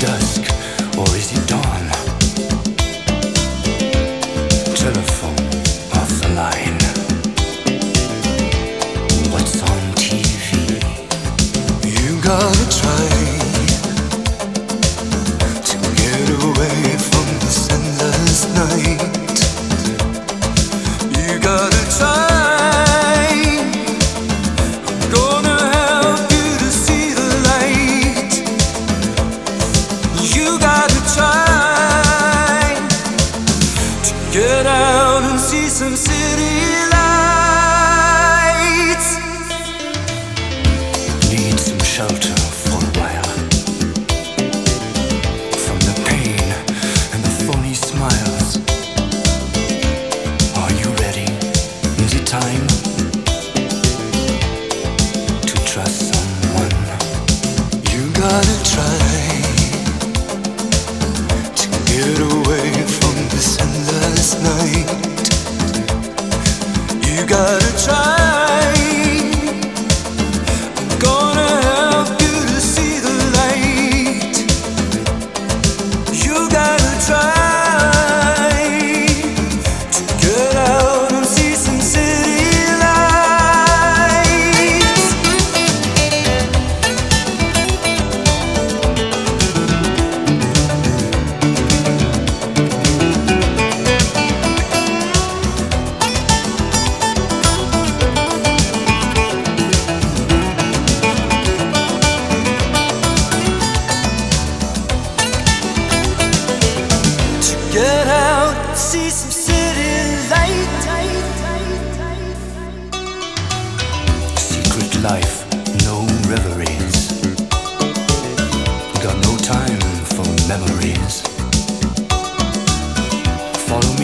dusk or is it dawn? Telephone off the line. What's on TV? You gotta try to get away from this endless night. You gotta try. Get out and see some city lights. Need some shelter for a while from the pain and the phony smiles. Are you ready? Is it time to trust someone? You gotta try to get away from this endless night. You gotta try. I'm gonna help you to see the light. You gotta try to get out and see some city lights. Get out, see some city light. Secret life, no reveries. Got no time for memories. Follow me